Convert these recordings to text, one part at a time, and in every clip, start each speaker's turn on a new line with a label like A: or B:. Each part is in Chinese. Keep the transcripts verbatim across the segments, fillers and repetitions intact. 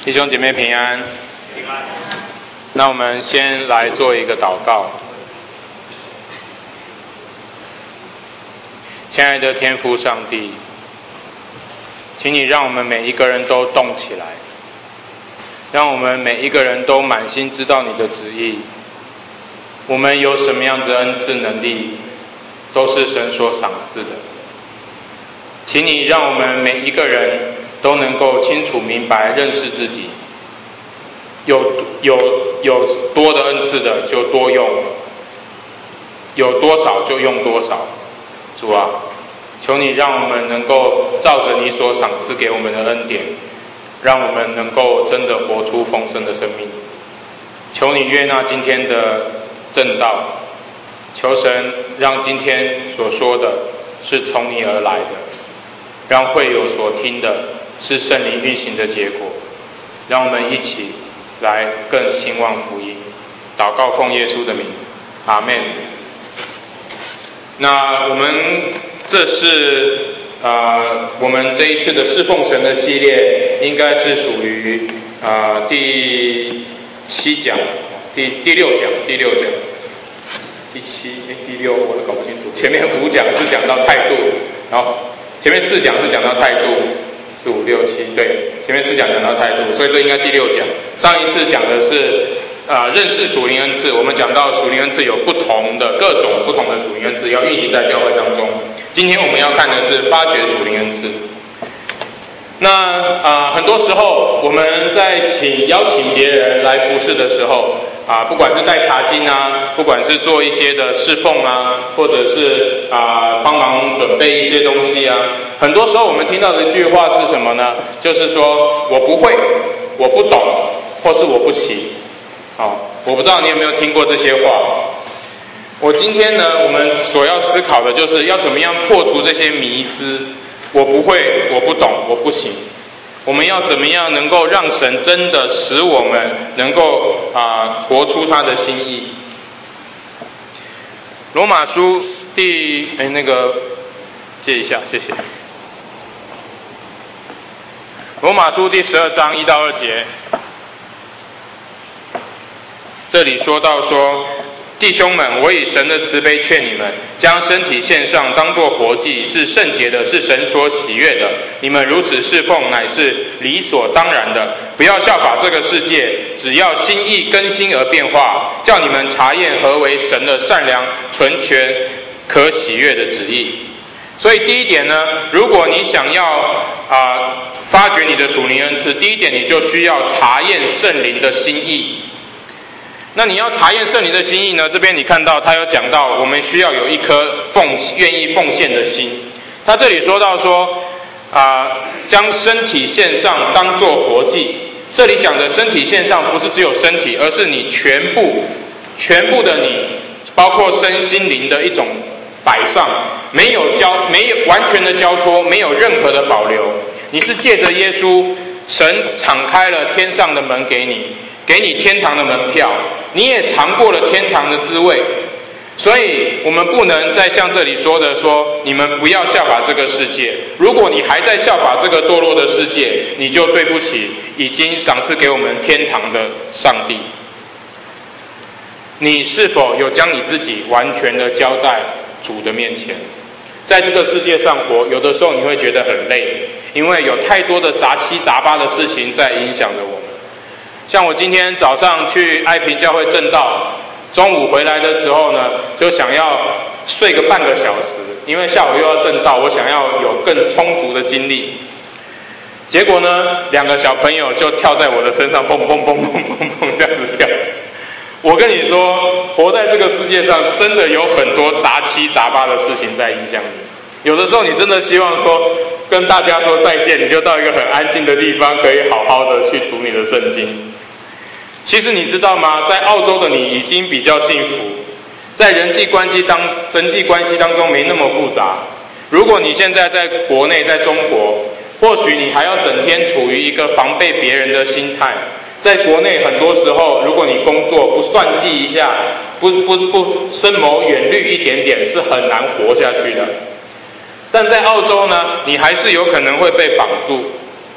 A: 弟兄姐妹平安。平安。那我们先来做一个祷告。亲爱的天父上帝，请你让我们每一个人都动起来，让我们每一个人都满心知道你的旨意。我们有什么样子的恩赐能力，都是神所赏赐的。请你让我们每一个人都能够清楚明白认识自己，有有有多的恩赐的就多用，有多少就用多少。主啊，求你让我们能够照着你所赏赐给我们的恩典，让我们能够真的活出丰盛的生命。求你悦纳今天的正道，求神让今天所说的是从你而来的，让会友所听的是圣灵运行的结果。让我们一起来更兴旺福音。祷告奉耶稣的名，阿们。那我们这是呃我们这一次的侍奉神的系列，应该是属于呃第七讲，第第六讲，第六讲，第七哎第六我都搞不清楚。前面五讲是讲到态度，然后前面四讲是讲到态度，四五六七对，前面四讲讲到态度，所以这应该第六讲。上一次讲的是啊、呃、认识属灵恩赐，我们讲到属灵恩赐有不同的各种不同的属灵恩赐要运行在教会当中。今天我们要看的是发掘属灵恩赐。那啊、呃、很多时候我们在请邀请别人来服侍的时候啊、呃，不管是带茶经啊，不管是做一些的侍奉啊，或者是啊、呃、帮忙准备一些东西啊，很多时候我们听到的一句话是什么呢？就是说我不会，我不懂，或是我不行。好，我不知道你有没有听过这些话。我今天呢，我们所要思考的就是要怎么样破除这些迷思。我不会，我不懂，我不行。我们要怎么样能够让神真的使我们能够啊、呃、活出他的心意？罗马书第哎那个借一下，谢谢。罗马书第十二章一到二节。这里说到说，弟兄们，我以神的慈悲劝你们，将身体献上，当作活祭，是圣洁的，是神所喜悦的。你们如此侍奉，乃是理所当然的。不要效法这个世界，只要心意更新而变化，叫你们查验何为神的善良、纯全、可喜悦的旨意。所以第一点呢，如果你想要啊、呃、发掘你的属灵恩赐，第一点你就需要查验圣灵的心意。那你要查验圣灵的心意呢？这边你看到他有讲到，我们需要有一颗奉愿意奉献的心。他这里说到说，啊、呃，将身体献上，当作活祭。这里讲的身体献上，不是只有身体，而是你全部、全部的你，包括身心灵的一种摆上，没有交，没有完全的交托，没有任何的保留。你是借着耶稣，神敞开了天上的门给你。给你天堂的门票，你也尝过了天堂的滋味，所以我们不能再像这里说的说，你们不要效法这个世界。如果你还在效法这个堕落的世界，你就对不起已经赏赐给我们天堂的上帝。你是否有将你自己完全的交在主的面前？在这个世界上活，有的时候你会觉得很累，因为有太多的杂七杂八的事情在影响着我们。像我今天早上去爱平教会正道，中午回来的时候呢，就想要睡个半个小时，因为下午又要正道，我想要有更充足的精力。结果呢，两个小朋友就跳在我的身上，蹦蹦蹦蹦蹦蹦这样子跳。我跟你说，活在这个世界上，真的有很多杂七杂八的事情在影响你。有的时候，你真的希望说跟大家说再见，你就到一个很安静的地方，可以好好的去读你的圣经。其实你知道吗？在澳洲的你已经比较幸福，在人际关系当人际关系当中没那么复杂。如果你现在在国内，在中国，或许你还要整天处于一个防备别人的心态。在国内很多时候，如果你工作不算计一下，不不不深谋远虑一点点，是很难活下去的。但在澳洲呢，你还是有可能会被绑住。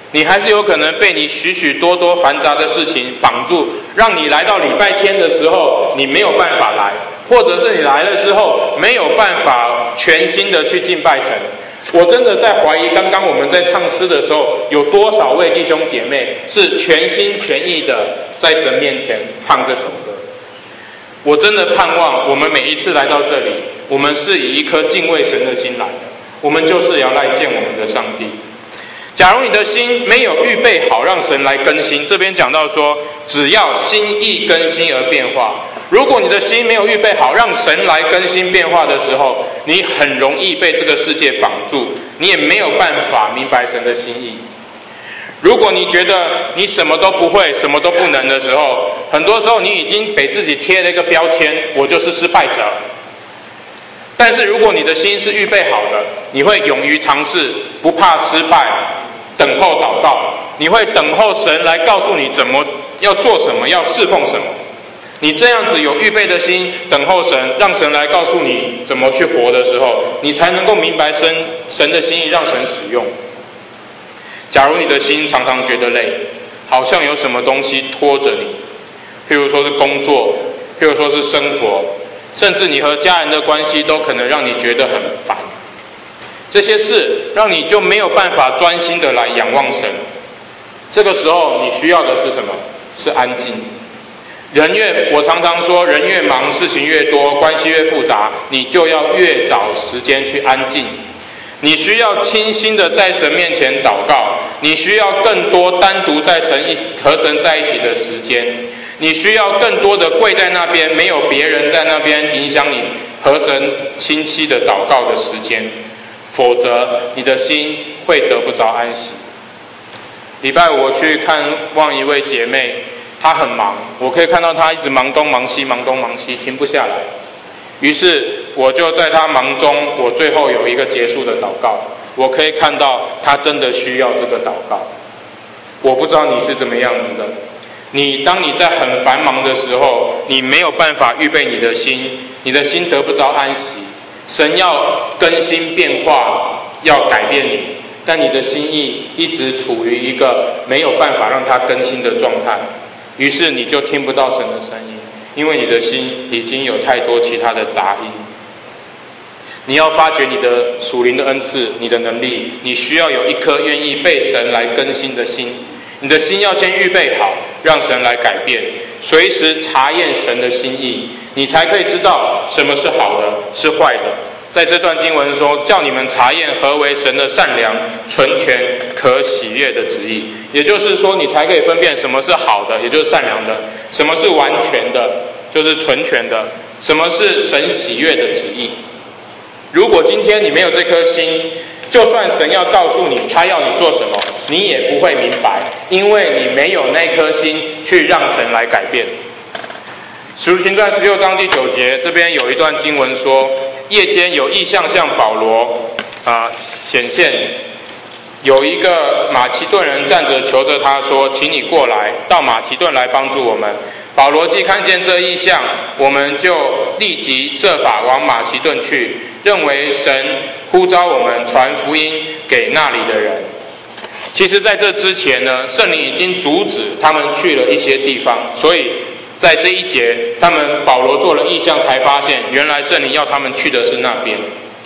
A: 你还是有可能被你许许多多繁杂的事情绑住，让你来到礼拜天的时候，你没有办法来，或者是你来了之后没有办法全心的去敬拜神。我真的在怀疑，刚刚我们在唱诗的时候，有多少位弟兄姐妹是全心全意的在神面前唱这首歌。我真的盼望我们每一次来到这里，我们是以一颗敬畏神的心来的，我们就是要来见我们的上帝。假如你的心没有预备好让神来更新，这边讲到说，只要心意更新而变化。如果你的心没有预备好让神来更新变化的时候，你很容易被这个世界绑住，你也没有办法明白神的心意。如果你觉得你什么都不会，什么都不能的时候，很多时候你已经给自己贴了一个标签，我就是失败者。但是如果你的心是预备好的，你会勇于尝试，不怕失败，等候祷告，你会等候神来告诉你怎么要做什么，要侍奉什么。你这样子有预备的心，等候神，让神来告诉你怎么去活的时候，你才能够明白神神的心意，让神使用。假如你的心常常觉得累，好像有什么东西拖着你，譬如说是工作，譬如说是生活，甚至你和家人的关系都可能让你觉得很烦。这些事让你就没有办法专心的来仰望神。这个时候你需要的是什么？是安静。人越，我常常说，人越忙，事情越多，关系越复杂，你就要越找时间去安静。你需要清心的在神面前祷告，你需要更多单独在神一和神在一起的时间，你需要更多的跪在那边，没有别人在那边影响你和神亲戚的祷告的时间，否则你的心会得不着安息。礼拜五我去看望一位姐妹，她很忙，我可以看到她一直忙东忙西，忙东忙西，停不下来。于是我就在她忙中，我最后有一个结束的祷告，我可以看到她真的需要这个祷告。我不知道你是怎么样子的，你当你在很繁忙的时候，你没有办法预备你的心，你的心得不着安息，神要更新变化，要改变你，但你的心意一直处于一个没有办法让它更新的状态，于是你就听不到神的声音，因为你的心已经有太多其他的杂音。你要发掘你的属灵的恩赐，你的能力，你需要有一颗愿意被神来更新的心。你的心要先预备好，让神来改变，随时查验神的心意，你才可以知道什么是好的，是坏的。在这段经文说，叫你们查验何为神的善良、纯全、可喜悦的旨意。也就是说，你才可以分辨什么是好的，也就是善良的；什么是完全的，就是纯全的；什么是神喜悦的旨意。如果今天你没有这颗心，就算神要告诉你他要你做什么，你也不会明白，因为你没有那颗心去让神来改变。使徒行传十六章第九节，这边有一段经文说，夜间有异象向保罗啊显现，有一个马其顿人站着求着他说，请你过来到马其顿来帮助我们。保罗既看见这异象，我们就立即设法往马其顿去，认为神呼召我们传福音给那里的人。其实在这之前呢，圣灵已经阻止他们去了一些地方，所以在这一节他们保罗做了异象，才发现原来圣灵要他们去的是那边。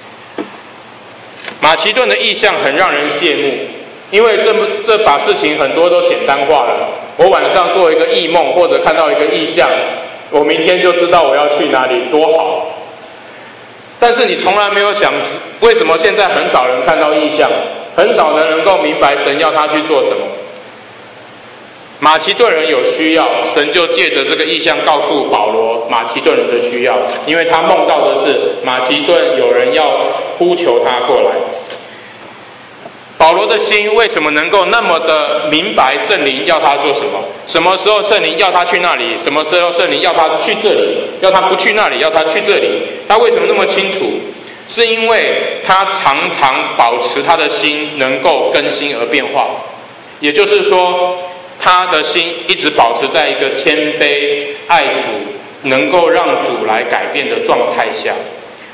A: 马其顿的异象很让人羡慕，因为这这把事情很多都简单化了。我晚上做一个异梦，或者看到一个异象，我明天就知道我要去哪里，多好。但是你从来没有想，为什么现在很少人看到异象，很少人能够明白神要他去做什么。马其顿人有需要，神就借着这个异象告诉保罗马其顿人的需要，因为他梦到的是马其顿有人要呼求他过来。保罗的心为什么能够那么的明白圣灵要他做什么？什么时候圣灵要他去那里？什么时候圣灵要他去这里？要他不去那里，要他去这里？他为什么那么清楚？是因为他常常保持他的心能够更新而变化，也就是说，他的心一直保持在一个谦卑、爱主、能够让主来改变的状态下。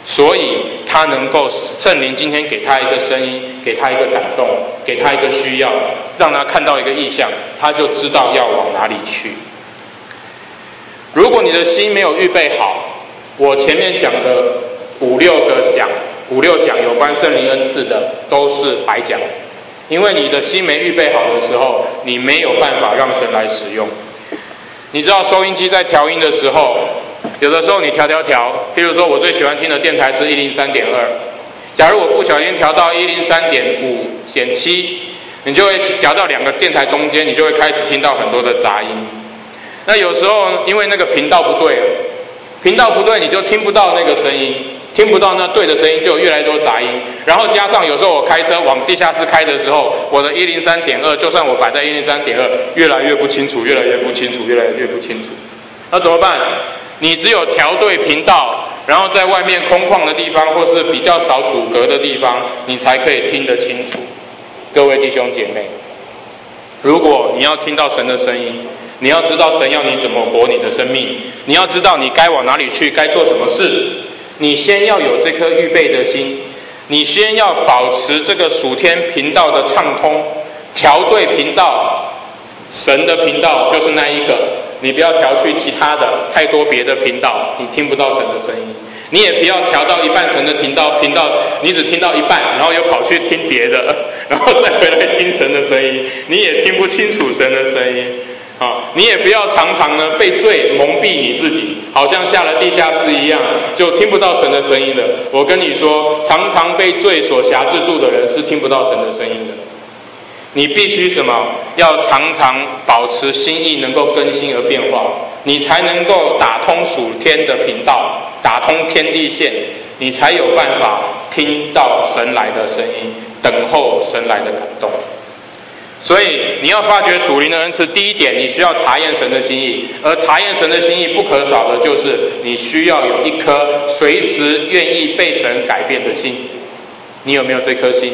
A: 所以他能够圣灵今天给他一个声音，给他一个感动，给他一个需要，让他看到一个意象，他就知道要往哪里去。如果你的心没有预备好，我前面讲的五六个讲五六讲有关圣灵恩赐的都是白讲，因为你的心没预备好的时候，你没有办法让神来使用。你知道收音机在调音的时候，有的时候你调调调，譬如说我最喜欢听的电台是一零三点二，假如我不小心调到一零三点五减七，你就会调到两个电台中间，你就会开始听到很多的杂音。那有时候因为那个频道不对，频道不对，你就听不到那个声音，听不到那对的声音，就有越来越多杂音。然后加上有时候我开车往地下室开的时候，我的一零三点二，就算我摆在一零三点二，越来越不清楚，越来越不清楚，越来越不清楚。那怎么办？你只有调对频道，然后在外面空旷的地方，或是比较少阻隔的地方，你才可以听得清楚。各位弟兄姐妹，如果你要听到神的声音，你要知道神要你怎么活你的生命，你要知道你该往哪里去，该做什么事，你先要有这颗预备的心，你先要保持这个属天频道的畅通，调对频道，神的频道就是那一个，你不要调去其他的太多别的频道，你听不到神的声音。你也不要调到一半神的频道，频道你只听到一半，然后又跑去听别的，然后再回来听神的声音，你也听不清楚神的声音。啊，你也不要常常呢被罪蒙蔽你自己，好像下了地下室一样，就听不到神的声音了。我跟你说，常常被罪所辖制住的人是听不到神的声音的。你必须什么？要常常保持心意能够更新而变化，你才能够打通属天的频道，打通天地线，你才有办法听到神来的声音，等候神来的感动。所以你要发掘属灵的恩赐，第一点你需要查验神的心意，而查验神的心意不可少的就是你需要有一颗随时愿意被神改变的心。你有没有这颗心？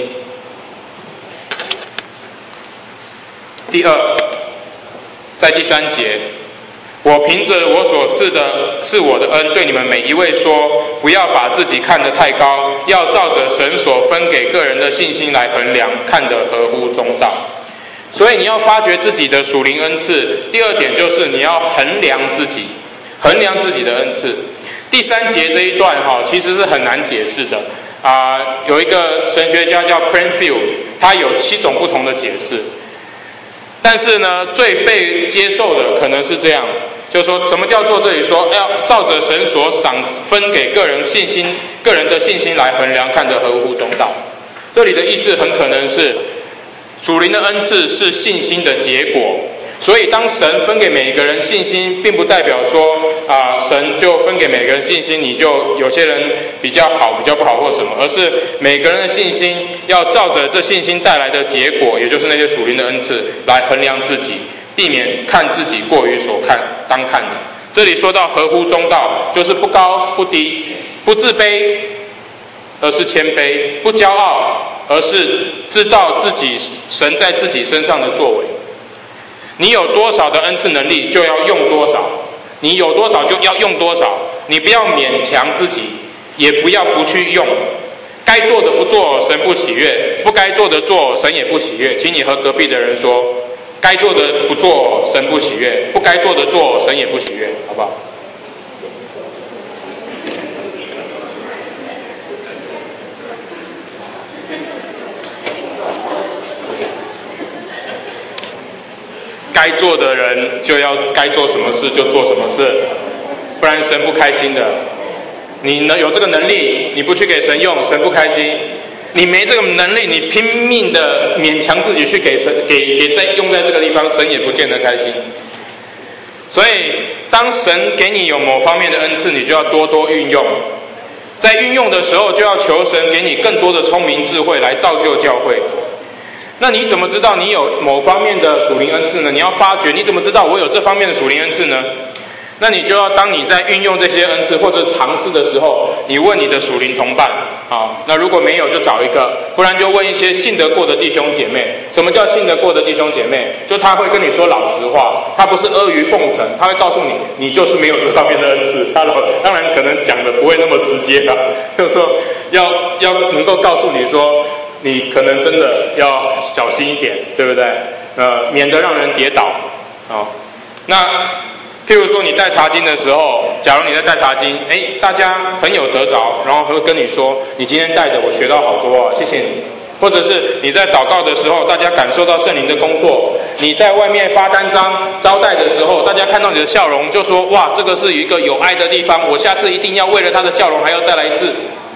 A: 第二，在第三节，我凭着我所赐的是我的恩，对你们每一位说，不要把自己看得太高，要照着神所分给个人的信心来衡量，看得合乎中道。所以你要发掘自己的属灵恩赐。第二点就是你要衡量自己，衡量自己的恩赐。第三节这一段哈，其实是很难解释的啊、呃。有一个神学家叫 Cranfield， 他有七种不同的解释。但是呢，最被接受的可能是这样，就是说什么叫做这里说要照着神所赏分给个人信心、个人的信心来衡量，看得合乎中道。这里的意思很可能是，属灵的恩赐是信心的结果，所以当神分给每一个人信心，并不代表说啊、呃，神就分给每个人信心，你就有些人比较好，比较不好或什么，而是每个人的信心要照着这信心带来的结果，也就是那些属灵的恩赐来衡量自己，避免看自己过于所看当看的。这里说到合乎中道，就是不高不低，不自卑，而是谦卑；不骄傲，而是知道自己神在自己身上的作为。你有多少的恩赐能力，就要用多少；你有多少就要用多少。你不要勉强自己，也不要不去用。该做的不做，神不喜悦；不该做的做，神也不喜悦。请你和隔壁的人说，该做的不做，神不喜悦；不该做的做，神也不喜悦，好不好？该做的人就要该做什么事就做什么事，不然神不开心的。你能有这个能力，你不去给神用，神不开心；你没这个能力，你拼命的勉强自己去给神给给在用在这个地方，神也不见得开心。所以，当神给你有某方面的恩赐，你就要多多运用。在运用的时候，就要求神给你更多的聪明智慧来造就教会。那你怎么知道你有某方面的属灵恩赐呢？你要发觉，你怎么知道我有这方面的属灵恩赐呢？ 那你就要当你在运用这些恩赐或者尝试的时候，你问你的属灵同伴，好，那如果没有就找一个，不然就问一些信得过的弟兄姐妹。什么叫信得过的弟兄姐妹？就他会跟你说老实话，他不是阿谀奉承，他会告诉你，你就是没有这方面的恩赐。他当然可能讲的不会那么直接啦，就是说要要能够告诉你说，你可能真的要小心一点，对不对？呃，免得让人跌倒。好，那譬如说你带茶经的时候，假如你在带茶经，哎，大家很有得着，然后会跟你说，你今天带的我学到好多啊，谢谢你。或者是你在祷告的时候，大家感受到圣灵的工作；你在外面发单张招待的时候，大家看到你的笑容，就说哇，这个是一个有爱的地方，我下次一定要为了他的笑容还要再来一次。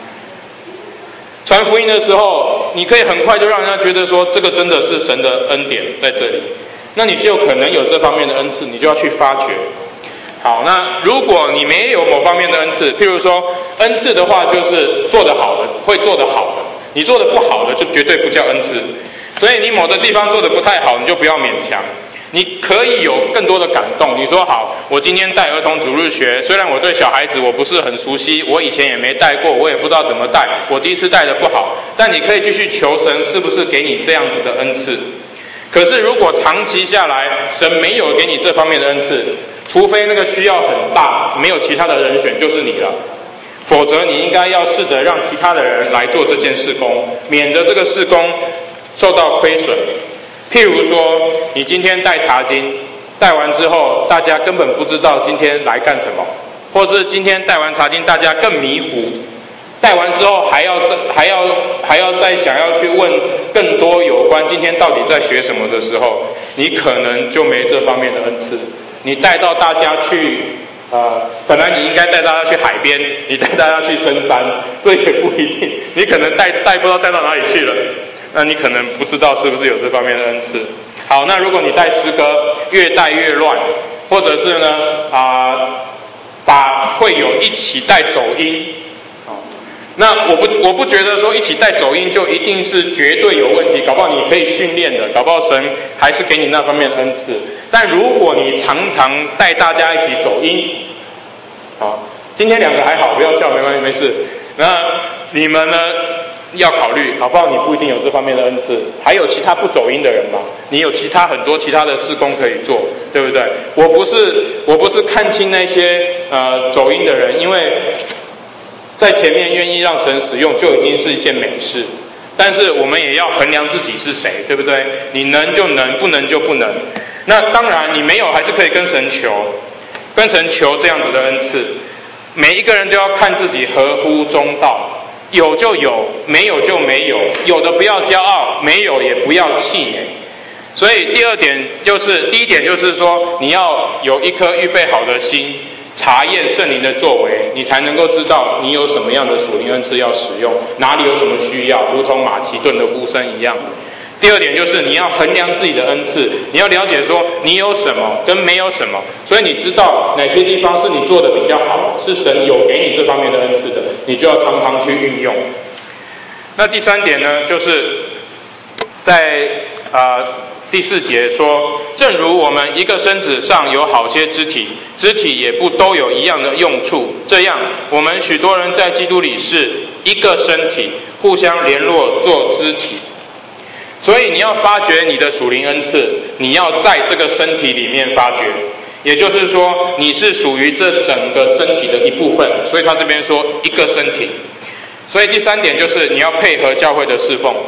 A: 传福音的时候，你可以很快就让人家觉得说，这个真的是神的恩典在这里。那你就可能有这方面的恩赐，你就要去发掘。好，那如果你没有某方面的恩赐，譬如说恩赐的话，就是做得好的，会做得好的；你做得不好的，就绝对不叫恩赐。所以你某个地方做得不太好，你就不要勉强。你可以有更多的感动。你说好，我今天带儿童主日学，虽然我对小孩子我不是很熟悉，我以前也没带过，我也不知道怎么带，我第一次带的不好，但你可以继续求神是不是给你这样子的恩赐。可是如果长期下来，神没有给你这方面的恩赐，除非那个需要很大，没有其他的人选就是你了，否则你应该要试着让其他的人来做这件事工，免得这个事工受到亏损。譬如说，你今天带茶经，带完之后，大家根本不知道今天来干什么，或者是今天带完茶经，大家更迷糊。带完之后还要再还要还要再想要去问更多有关今天到底在学什么的时候，你可能就没这方面的恩赐。你带到大家去，呃，本来你应该带大家去海边，你带大家去深山，这也不一定。你可能带带不知道带到哪里去了，那你可能不知道是不是有这方面的恩赐。好，那如果你带诗歌，越带越乱，或者是呢啊、呃，把会友一起带走音。那我不我不觉得说一起带走音就一定是绝对有问题，搞不好你可以训练的，搞不好神还是给你那方面的恩赐。但如果你常常带大家一起走音，好，今天两个还好，不要笑，没关系，没事。那你们呢要考虑，搞不好你不一定有这方面的恩赐，还有其他不走音的人嘛，你有其他很多其他的事工可以做，对不对？我不是我不是看清那些呃走音的人，因为在前面愿意让神使用就已经是一件美事，但是我们也要衡量自己是谁，对不对？你能就能，不能就不能。那当然你没有还是可以跟神求，跟神求这样子的恩赐。每一个人都要看自己合乎中道，有就有，没有就没有，有的不要骄傲，没有也不要气馁。所以第二点就是，第一点就是说，你要有一颗预备好的心，查验圣灵的作为，你才能够知道你有什么样的属灵恩赐要使用，哪里有什么需要，如同马其顿的呼声一样。第二点就是你要衡量自己的恩赐，你要了解说你有什么跟没有什么，所以你知道哪些地方是你做的比较好，是神有给你这方面的恩赐的，你就要常常去运用。那第三点呢，就是在啊、呃、第四节说，正如我们一个身子上有好些肢体，肢体也不都有一样的用处，这样我们许多人在基督里是一个身体，互相联络做肢体。所以你要发掘你的属灵恩赐，你要在这个身体里面发掘，也就是说你是属于这整个身体的一部分，所以他这边说一个身体。所以第三点就是你要配合教会的侍奉。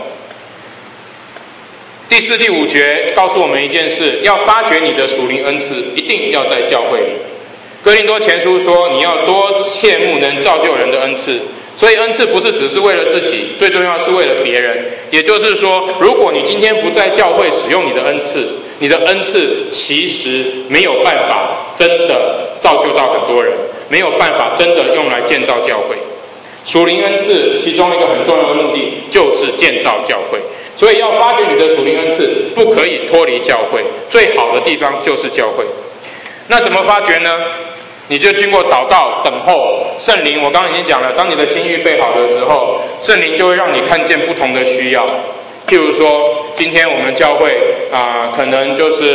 A: 第四、第五节告诉我们一件事，要发掘你的属灵恩赐，一定要在教会里。哥林多前书说，你要多切慕能造就人的恩赐。所以恩赐不是只是为了自己，最重要是为了别人。也就是说，如果你今天不在教会使用你的恩赐，你的恩赐其实没有办法真的造就到很多人，没有办法真的用来建造教会。属灵恩赐其中一个很重要的目的就是建造教会，所以要发掘你的属灵恩赐，不可以脱离教会，最好的地方就是教会。那怎么发掘呢？你就经过祷告等候圣灵，我刚刚已经讲了，当你的心预备好的时候，圣灵就会让你看见不同的需要。譬如说今天我们教会啊、呃，可能就是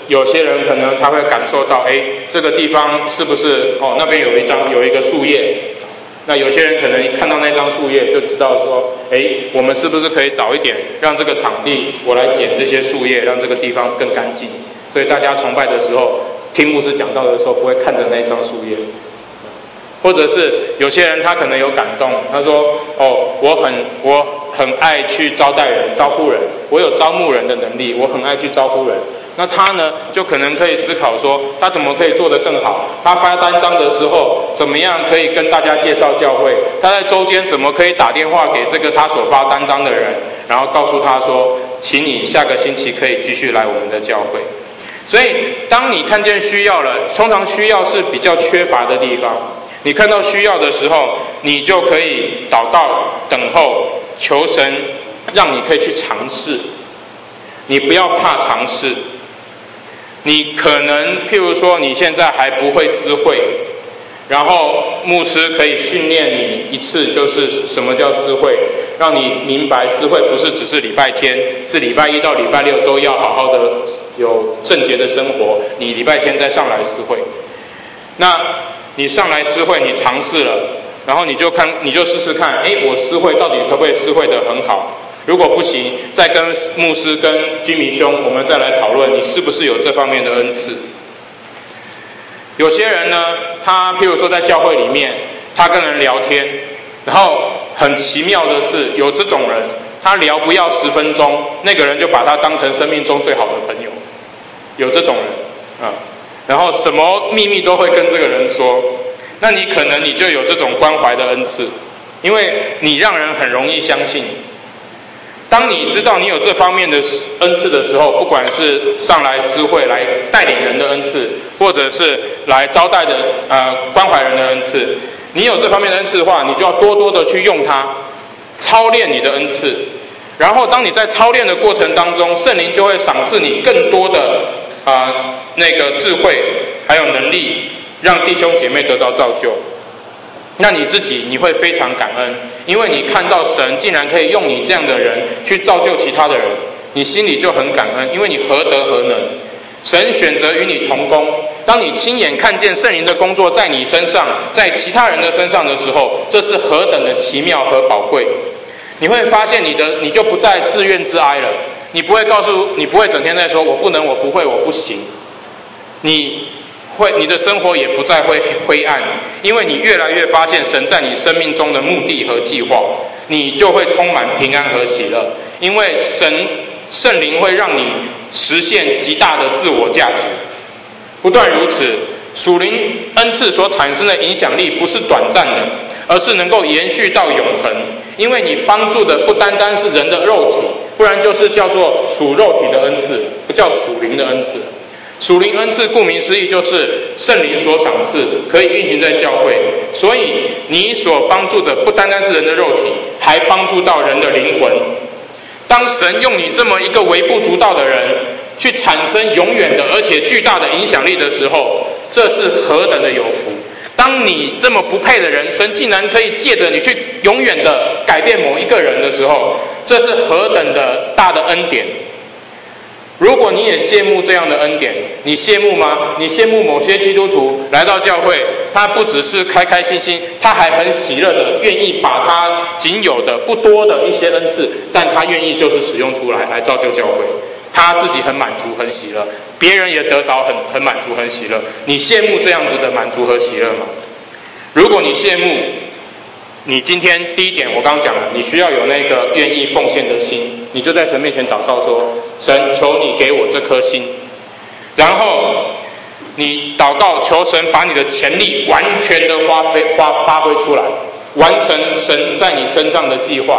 A: 有些人可能他会感受到，哎，这个地方是不是哦那边有一张有一个树叶？那有些人可能一看到那张树叶就知道说，哎，我们是不是可以早一点让这个场地我来捡这些树叶，让这个地方更干净？所以大家崇拜的时候，听牧师讲道的时候，不会看着那张树叶。或者是有些人他可能有感动，他说，哦，我很我很爱去招待人、招呼人，我有招募人的能力，我很爱去招呼人。那他呢，就可能可以思考说，他怎么可以做得更好？他发单张的时候，怎么样可以跟大家介绍教会？他在周间怎么可以打电话给这个他所发单张的人，然后告诉他说，请你下个星期可以继续来我们的教会。所以，当你看见需要了，通常需要是比较缺乏的地方。你看到需要的时候，你就可以祷告、等候、求神，让你可以去尝试。你不要怕尝试。你可能，譬如说，你现在还不会私会，然后牧师可以训练你一次，就是什么叫私会，让你明白私会不是只是礼拜天，是礼拜一到礼拜六都要好好的有圣洁的生活，你礼拜天再上来私会。那你上来私会，你尝试了，然后你就看，你就试试看，哎，我私会到底可不可以私会得很好？如果不行，再跟牧师、跟居民兄，我们再来讨论，你是不是有这方面的恩赐？有些人呢，他譬如说在教会里面，他跟人聊天，然后很奇妙的是，有这种人，他聊不要十分钟，那个人就把他当成生命中最好的朋友，有这种人啊。然后什么秘密都会跟这个人说，那你可能你就有这种关怀的恩赐，因为你让人很容易相信。当你知道你有这方面的恩赐的时候，不管是上来私会来带领人的恩赐，或者是来招待的呃关怀人的恩赐，你有这方面的恩赐的话，你就要多多的去用它，操练你的恩赐。然后当你在操练的过程当中，圣灵就会赏赐你更多的啊、呃、那个智慧还有能力，让弟兄姐妹得到造就。那你自己你会非常感恩，因为你看到神竟然可以用你这样的人去造就其他的人，你心里就很感恩，因为你何德何能，神选择与你同工。当你亲眼看见圣灵的工作在你身上，在其他人的身上的时候，这是何等的奇妙和宝贵。你会发现你的你就不再自怨自哀了，你不会告诉你不会整天在说我不能，我不会，我不行。你会你的生活也不再会灰暗，因为你越来越发现神在你生命中的目的和计划，你就会充满平安和喜乐，因为神圣灵会让你实现极大的自我价值。不断如此，属灵恩赐所产生的影响力不是短暂的，而是能够延续到永恒，因为你帮助的不单单是人的肉体，不然就是叫做属肉体的恩赐，不叫属灵的恩赐。属灵恩赐顾名思义就是圣灵所赏赐，可以运行在教会，所以你所帮助的不单单是人的肉体，还帮助到人的灵魂。当神用你这么一个微不足道的人去产生永远的而且巨大的影响力的时候，这是何等的有福。当你这么不配的人，神竟然可以借着你去永远的改变某一个人的时候，这是何等的大的恩典。如果你也羡慕这样的恩典，你羡慕吗？你羡慕某些基督徒来到教会，他不只是开开心心，他还很喜乐的愿意把他仅有的不多的一些恩赐，但他愿意就是使用出来来造就教会，他自己很满足很喜乐，别人也得着很很满足很喜乐。你羡慕这样子的满足和喜乐吗？如果你羡慕，你今天第一点我刚刚讲了，你需要有那个愿意奉献的心，你就在神面前祷告说，神求你给我这颗心，然后你祷告求神把你的潜力完全的发挥发发挥出来，完成神在你身上的计划。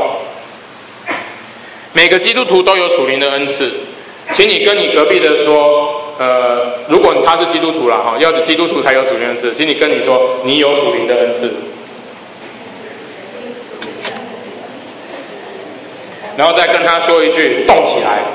A: 每个基督徒都有属灵的恩赐，请你跟你隔壁的说，呃，如果他是基督徒啦哈，要是基督徒才有属灵恩赐，请你跟你说，你有属灵的恩赐。然后再跟他说一句，动起来，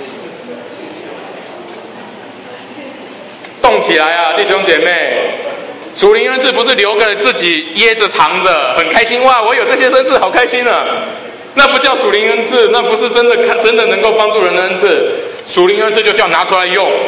A: 动起来啊，弟兄姐妹！属灵恩赐不是留给自己掖着藏着，很开心哇，我有这些恩赐，好开心啊！那不叫属灵恩赐，那不是真的真的能够帮助人的恩赐。属灵恩赐就是要拿出来用，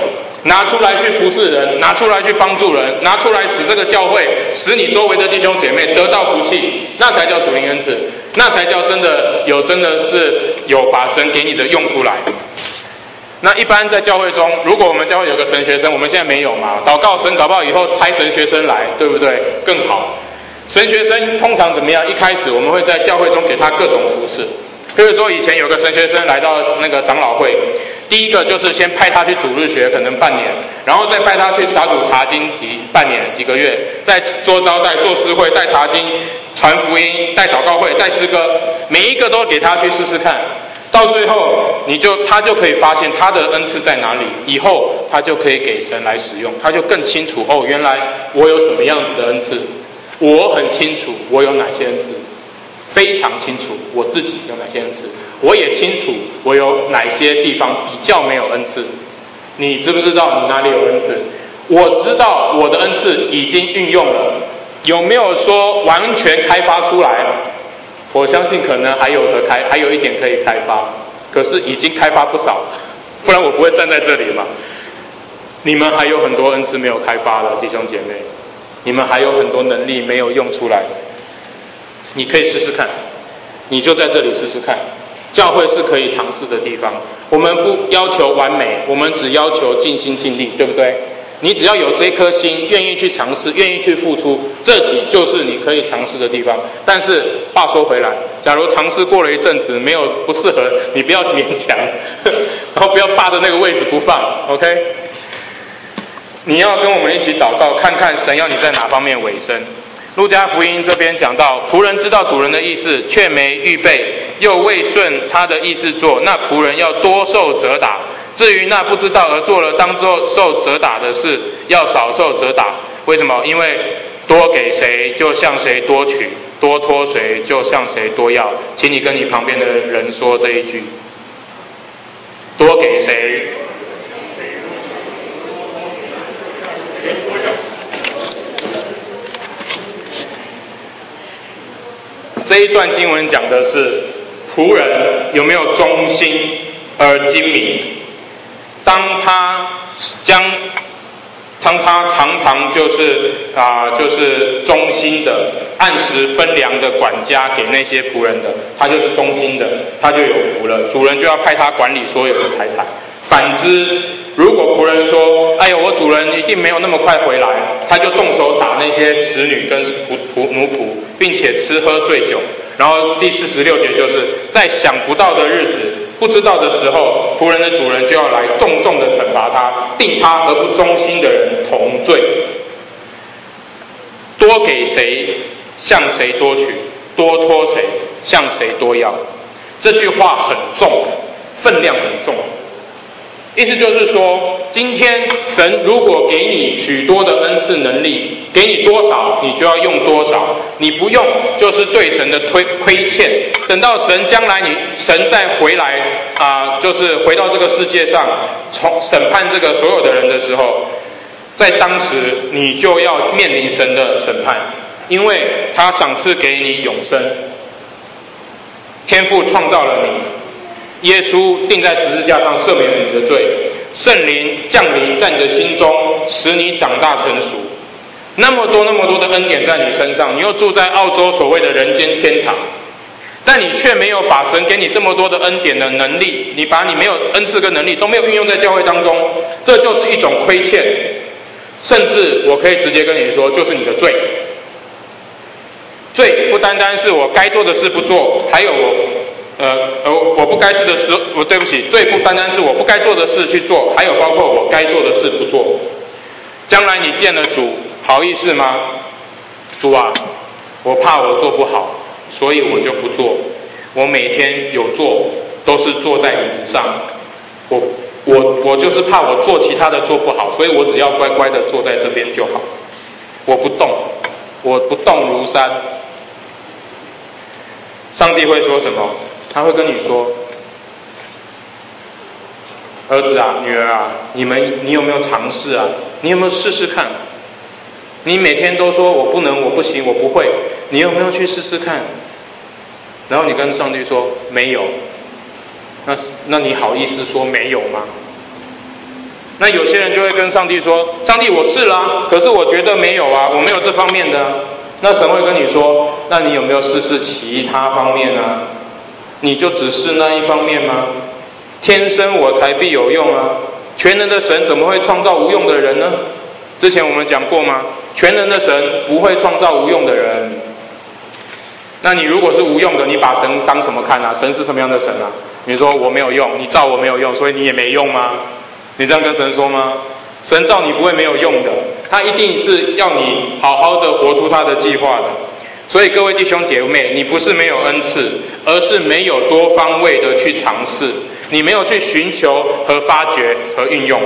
A: 拿出来去服侍人，拿出来去帮助人，拿出来使这个教会，使你周围的弟兄姐妹得到福气，那才叫属灵恩赐，那才叫真的有真的是有把神给你的用出来。那一般在教会中，如果我们教会有个神学生，我们现在没有嘛？祷告神搞不好以后差神学生来，对不对？更好。神学生通常怎么样？一开始我们会在教会中给他各种服事。比如说以前有个神学生来到那个长老会，第一个就是先派他去主日学，可能半年，然后再派他去小组查经几半年几个月，再做招待、做诗会、带查经、传福音、带祷告会、带诗歌，每一个都给他去试试看。到最后，你就他就可以发现他的恩赐在哪里，以后他就可以给神来使用，他就更清楚哦，原来我有什么样子的恩赐，我很清楚我有哪些恩赐，非常清楚我自己有哪些恩赐，我也清楚我有哪些地方比较没有恩赐。你知不知道你哪里有恩赐？我知道我的恩赐已经运用了，有没有说完全开发出来？我相信可能还有得开，还有一点可以开发，可是已经开发不少，不然我不会站在这里嘛。你们还有很多恩赐没有开发的弟兄姐妹，你们还有很多能力没有用出来，你可以试试看，你就在这里试试看。教会是可以尝试的地方，我们不要求完美，我们只要求尽心尽力，对不对？你只要有这颗心，愿意去尝试，愿意去付出，这里就是你可以尝试的地方。但是话说回来，假如尝试过了一阵子没有不适合，你不要勉强，然后不要霸着那个位置不放 ，OK？ 你要跟我们一起祷告，看看神要你在哪方面委身。路加福音这边讲到，仆人知道主人的意思，却没预备，又未顺他的意思做，那仆人要多受责打。至于那不知道而做了当作受责打的事，要少受责打。为什么？因为多给谁，就向谁多取；多托谁，就向谁多要。请你跟你旁边的人说这一句：多给谁。这一段经文讲的是仆人有没有忠心而精明。当他将，当他常常就是啊、呃，就是忠心的，按时分粮的管家给那些仆人的，他就是忠心的，他就有福了。主人就要派他管理所有的财产。反之，如果仆人说：“哎呦，我主人一定没有那么快回来”，他就动手打那些使女跟仆仆奴仆，并且吃喝醉酒。然后第四十六节就是在想不到的日子。不知道的时候，仆人的主人就要来重重的惩罚他，定他和不忠心的人同罪。多给谁，向谁多取；多托谁，向谁多要。这句话很重，分量很重。意思就是说，今天神如果给你许多的恩赐能力，给你多少，你就要用多少。你不用，就是对神的推亏欠。等到神将来你神再回来啊、呃，就是回到这个世界上，从审判这个所有的人的时候，在当时你就要面临神的审判，因为他赏赐给你永生。天父创造了你，耶稣钉在十字架上赦免了你的罪，圣灵降临在你的心中，使你长大成熟。那么多那么多的恩典在你身上，你又住在澳洲所谓的人间天堂，但你却没有把神给你这么多的恩典的能力，你把你没有恩赐跟能力都没有运用在教会当中，这就是一种亏欠。甚至我可以直接跟你说，就是你的罪。罪不单单是我该做的事不做，还有我呃呃我不该是的事，我对不起，罪不单单是我不该做的事去做，还有包括我该做的事不做。将来你见了主，好意思吗？主啊，我怕我做不好，所以我就不做。我每天有做，都是坐在椅子上。我我我就是怕我做其他的做不好，所以我只要乖乖的坐在这边就好。我不动，我不动如山。上帝会说什么？他会跟你说：“儿子啊，女儿啊，你们你有没有尝试啊？你有没有试试看？你每天都说我不能，我不行，我不会，你有没有去试试看？”然后你跟上帝说没有，那那你好意思说没有吗？ 那有些人就会跟上帝说：“上帝，我是啦，可是我觉得没有啊，我没有这方面的。”那神会跟你说：“那你有没有试试其他方面啊？你就只是那一方面吗？天生我材必有用啊！全能的神怎么会创造无用的人呢？之前我们讲过吗？全能的神不会创造无用的人。那你如果是无用的，你把神当什么看啊？神是什么样的神啊？你说我没有用，你造我没有用，所以你也没用吗？你这样跟神说吗？神造你不会没有用的，他一定是要你好好的活出他的计划的。所以各位弟兄姐妹，你不是没有恩赐，而是没有多方位的去尝试，你没有去寻求和发掘和运用。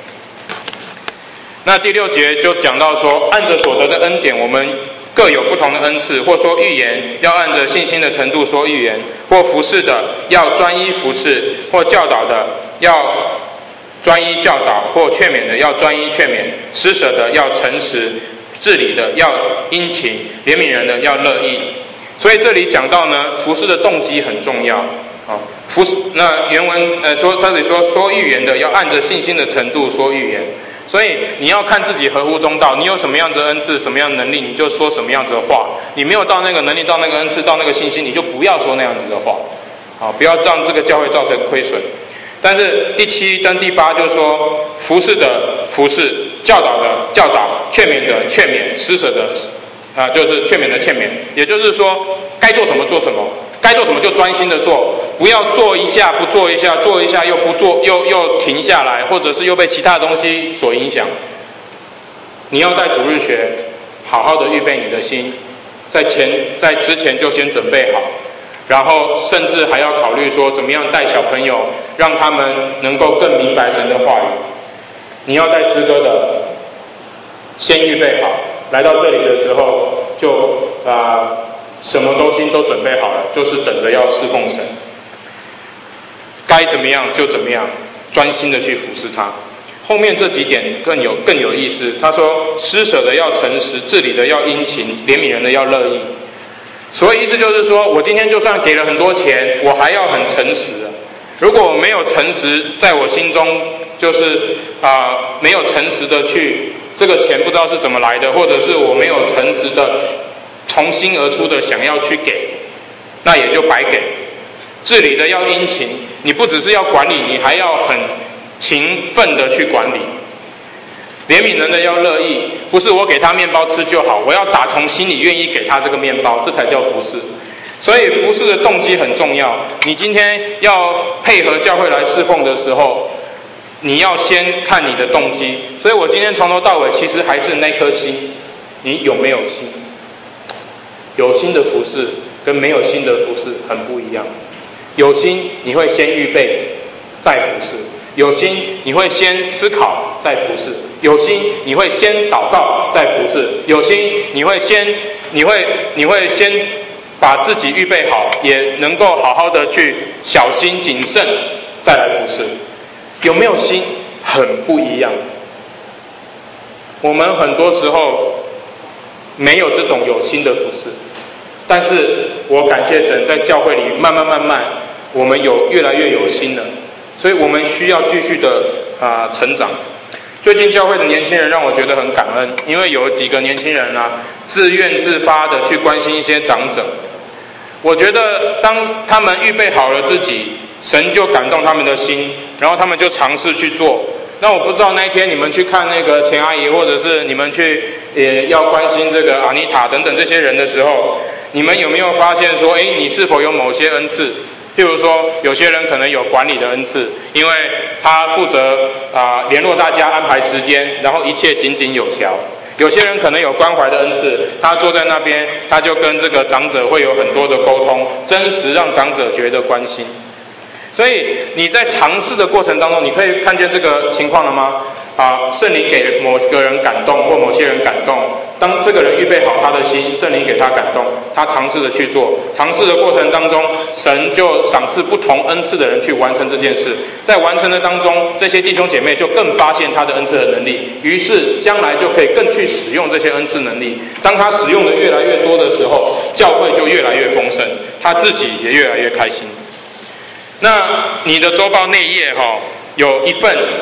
A: 那第六节就讲到说，按着所得的恩典，我们各有不同的恩赐，或说预言，要按着信心的程度说预言；或服侍的，要专一服侍；或教导的，要专一教导；或劝勉的，要专一劝勉；施舍的，要诚实；治理的，要殷勤；怜悯人的，要乐意。所以这里讲到呢，服侍的动机很重要。好，服侍那原文呃说，这里说说预言的，要按着信心的程度说预言。所以你要看自己合乎中道，你有什么样子的恩赐，什么样的能力，你就说什么样子的话。你没有到那个能力，到那个恩赐，到那个信心，你就不要说那样子的话。好，不要让这个教会造成亏损。但是第七跟第八就是说，服侍的服侍，教导的教导，劝勉的劝勉，施舍的啊，就是劝勉的劝勉。也就是说，该做什么做什么，该做什么就专心的做，不要做一下不做一下，做一下又不做，又又停下来，或者是又被其他的东西所影响。你要带主日学，好好的预备你的心，在前在之前就先准备好，然后甚至还要考虑说怎么样带小朋友，让他们能够更明白神的话语。你要带诗歌的，先预备好，来到这里的时候就啊、呃、什么东西都准备好了，就是等着要侍奉神。该怎么样就怎么样，专心的去服侍他。后面这几点更有更有意思，他说施舍的要诚实，治理的要殷勤，怜悯人的要乐意。所以意思就是说，我今天就算给了很多钱，我还要很诚实。如果我没有诚实，在我心中就是啊、呃、没有诚实的去，这个钱不知道是怎么来的，或者是我没有诚实的从心而出的想要去给，那也就白给。治理的要殷勤，你不只是要管理，你还要很勤奋的去管理。怜悯人的要乐意，不是我给他面包吃就好，我要打从心里愿意给他这个面包，这才叫服侍。所以服侍的动机很重要。你今天要配合教会来侍奉的时候，你要先看你的动机。所以我今天从头到尾其实还是那颗心，你有没有心？有心的服侍跟没有心的服侍很不一样。有心你会先预备再服侍，有心你会先思考再服侍，有心你会先祷告再服侍，有心你会先你会你会先把自己预备好，也能够好好的去小心谨慎再来服侍。有没有心很不一样。我们很多时候没有这种有心的服侍，但是我感谢神，在教会里慢慢慢慢我们有越来越有心了，所以我们需要继续的啊、呃、成长。最近教会的年轻人让我觉得很感恩，因为有几个年轻人啊自愿自发的去关心一些长者。我觉得当他们预备好了自己，神就感动他们的心，然后他们就尝试去做。那我不知道那一天你们去看那个钱阿姨，或者是你们去也要关心这个阿妮塔等等这些人的时候，你们有没有发现说，哎，你是否有某些恩赐？譬如说，有些人可能有管理的恩赐，因为他负责啊、呃、联络大家、安排时间，然后一切井井有条。有些人可能有关怀的恩赐，他坐在那边，他就跟这个长者会有很多的沟通，真实让长者觉得关心。所以你在尝试的过程当中，你可以看见这个情况了吗？啊，圣灵给某个人感动，或某些人感动。当这个人预备好他的心，圣灵给他感动，他尝试的去做。尝试的过程当中，神就赏赐不同恩赐的人去完成这件事。在完成的当中，这些弟兄姐妹就更发现他的恩赐的能力，于是将来就可以更去使用这些恩赐能力。当他使用的越来越多的时候，教会就越来越丰盛，他自己也越来越开心。那你的周报内页哈、哦、有一份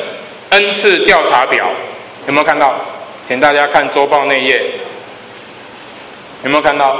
A: 恩赐调查表，有没有看到？请大家看周报内页，有没有看到？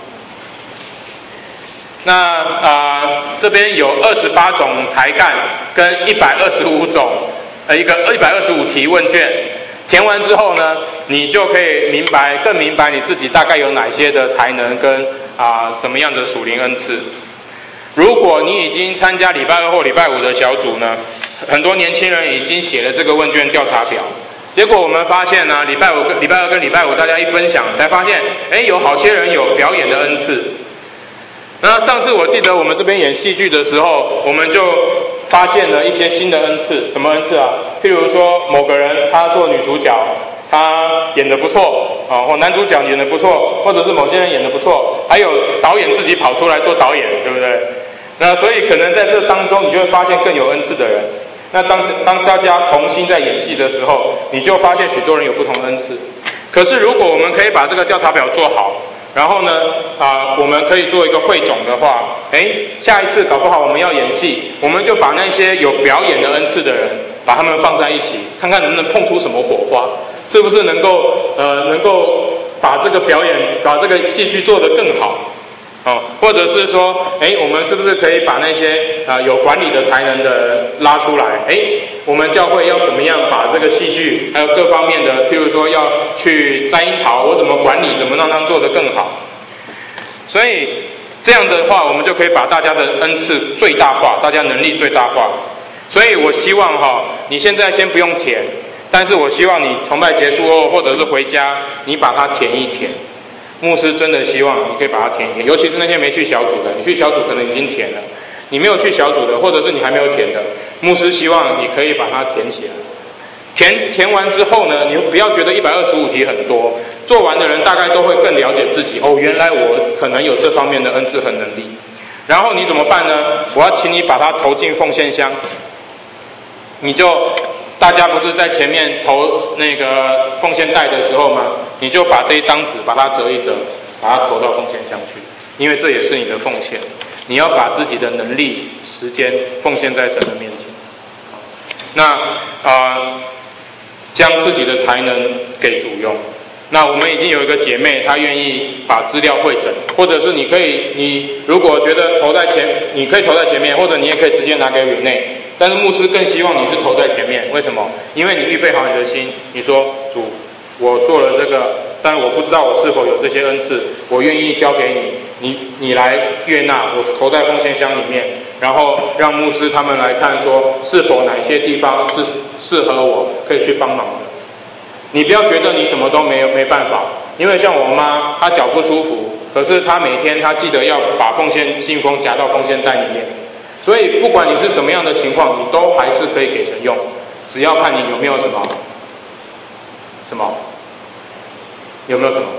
A: 那啊、呃，这边有二十八种才干跟一百二十五种，呃，一个一百二十五题问卷，填完之后呢，你就可以明白，更明白你自己大概有哪些的才能跟啊、呃、什么样的属灵恩赐。如果你已经参加礼拜二或礼拜五的小组呢，很多年轻人已经写了这个问卷调查表，结果我们发现呢，礼拜五跟礼拜二跟礼拜五大家一分享，才发现，哎，有好些人有表演的恩赐。那上次我记得我们这边演戏剧的时候，我们就发现了一些新的恩赐，什么恩赐啊？譬如说某个人他做女主角，他演得不错啊，或男主角演得不错，或者是某些人演得不错，还有导演自己跑出来做导演，对不对？那所以可能在这当中，你就会发现更有恩赐的人。那当当大家同心在演戏的时候，你就发现许多人有不同的恩赐。可是如果我们可以把这个调查表做好，然后呢，啊、呃，我们可以做一个汇总的话，哎，下一次搞不好我们要演戏，我们就把那些有表演的恩赐的人，把他们放在一起，看看能不能碰出什么火花，是不是能够呃能够把这个表演，把这个戏剧做得更好。哦，或者是说，哎，我们是不是可以把那些啊、呃、有管理的才能的人拉出来？哎，我们教会要怎么样把这个戏剧还有各方面的，譬如说要去摘樱桃，我怎么管理，怎么让他们做得更好？所以这样的话，我们就可以把大家的恩赐最大化，大家能力最大化。所以我希望哈、哦，你现在先不用填，但是我希望你崇拜结束后，或者是回家，你把它填一填。牧师真的希望你可以把它填一填，尤其是那些没去小组的，你去小组可能已经填了，你没有去小组的，或者是你还没有填的，牧师希望你可以把它填起来。填填完之后呢，你不要觉得一百二十五题很多，做完的人大概都会更了解自己。哦，原来我可能有这方面的恩赐和能力。然后你怎么办呢？我要请你把它投进奉献箱，你就。大家不是在前面投那个奉献袋的时候吗？你就把这一张纸把它折一折，把它投到奉献箱去，因为这也是你的奉献。你要把自己的能力、时间奉献在神的面前。那啊、呃，将自己的才能给主用。那我们已经有一个姐妹，她愿意把资料汇整，或者是你可以，你如果觉得投在前，你可以投在前面，或者你也可以直接拿给委内。但是牧师更希望你是投在前面，为什么？因为你预备好你的心，你说主，我做了这个，但我不知道我是否有这些恩赐，我愿意交给你，你你来悦纳，我投在奉献箱里面，然后让牧师他们来看说是否哪些地方是适合我可以去帮忙的。你不要觉得你什么都没有没办法，因为像我妈，她脚不舒服，可是她每天她记得要把奉献信封夹到奉献袋里面。所以不管你是什么样的情况，你都还是可以给神用，只要看你有没有什么什么有没有什么，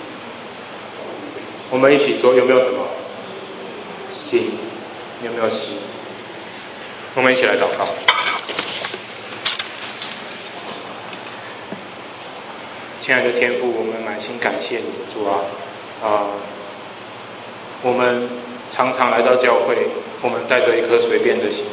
A: 我们一起说有没有什么心，有没有心？我们一起来祷告。亲爱的天父，我们满心感谢你，主啊，啊、呃，我们常常来到教会。我们带着一颗随便的心，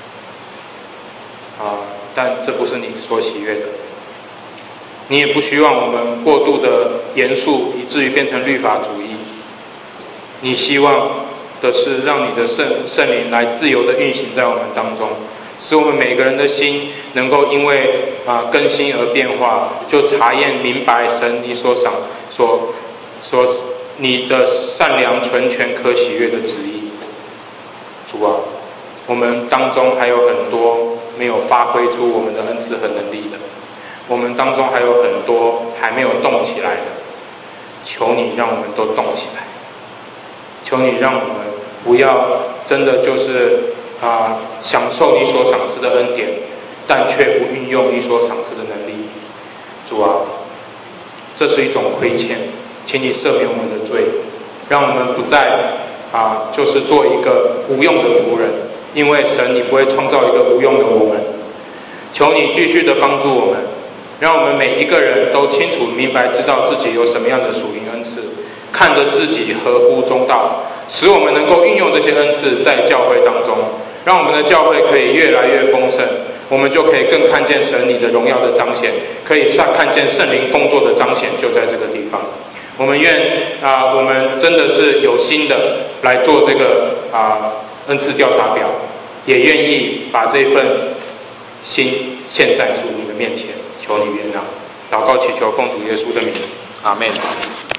A: 啊，但这不是你所喜悦的。你也不希望我们过度的严肃，以至于变成律法主义。你希望的是让你的圣圣灵来自由的运行在我们当中，使我们每个人的心能够因为啊更新而变化，就查验明白神你所想所所你的善良、纯全、可喜悦的旨意。主啊，我们当中还有很多没有发挥出我们的恩赐和能力的，我们当中还有很多还没有动起来的，求你让我们都动起来，求你让我们不要真的就是啊、呃、享受你所赏赐的恩典，但却不运用你所赏赐的能力。主啊，这是一种亏欠，请你赦免我们的罪，让我们不再啊，就是做一个无用的仆人，因为神你不会创造一个无用的我们。求你继续的帮助我们，让我们每一个人都清楚明白知道自己有什么样的属灵恩赐，看着自己合乎中道，使我们能够运用这些恩赐在教会当中，让我们的教会可以越来越丰盛， 我们就可以更看见神你的荣耀的彰显，可以上看见圣灵工作的彰显，就在这个地方。我们愿啊、呃，我们真的是有心的来做这个啊、呃、恩赐调查表，也愿意把这份心献在主你的面前，求你原谅。祷告祈求奉主耶稣的名，阿们。